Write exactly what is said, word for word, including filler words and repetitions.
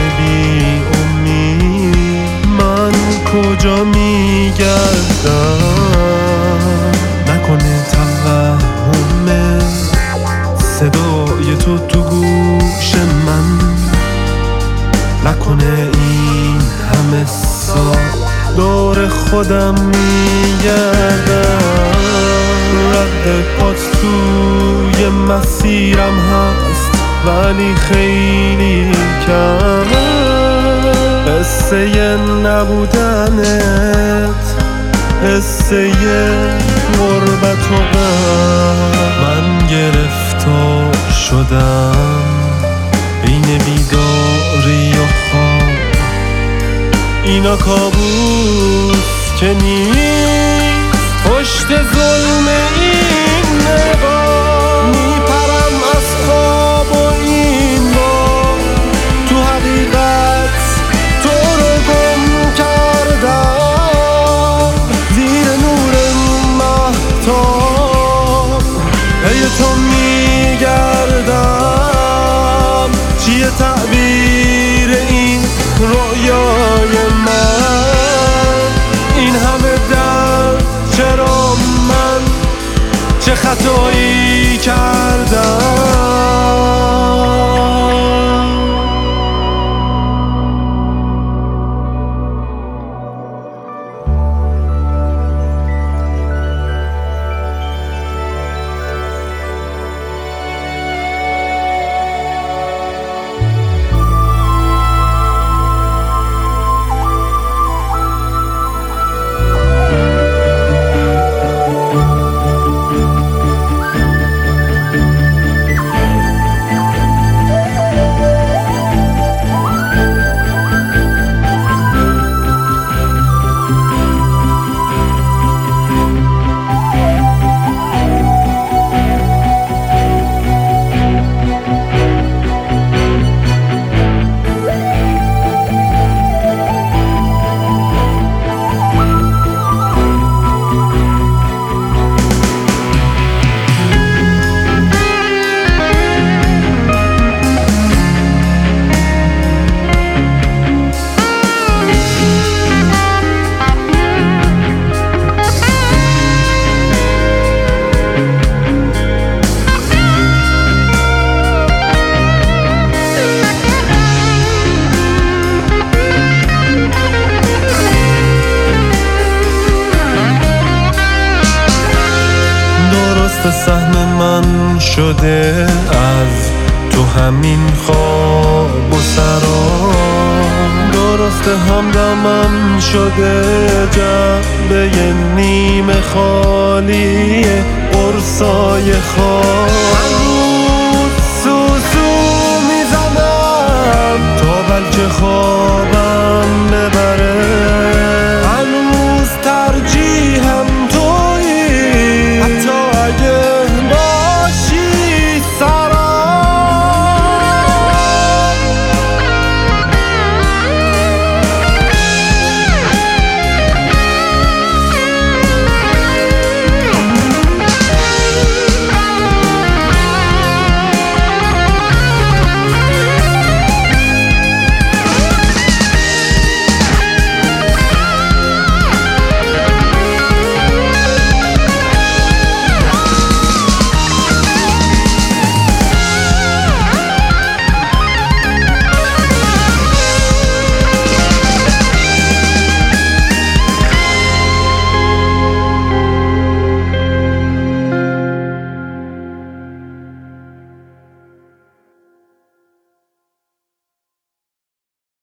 بی امید من کجا میگردم؟ نکنه توهمه صدای تو تو گوش من، نکنه این همه سال دور خودم میگردم. رد پات توی مسیرم هست ولی خیلی کمه. قصه نبودنت، قصه غربت و غم. من گرفتار شدم بین بیداری و خواب. اینا کابوس که نیست پشت ظلم این نگاه. میپرم از خواب و این بار، تو حقیقت تو رو گم کردم زیر نور مهتاب. پی تو میگردم، چیه تعبیر این رویای من؟ این همه درد چرا؟ من چه خطایی کردم؟ سهم من شده از تو همین خواب و سرام. درست همدمم شده جعبه نیمه خالی قرصای خواب. هنوز سوسو میزنم تا بلکه خواب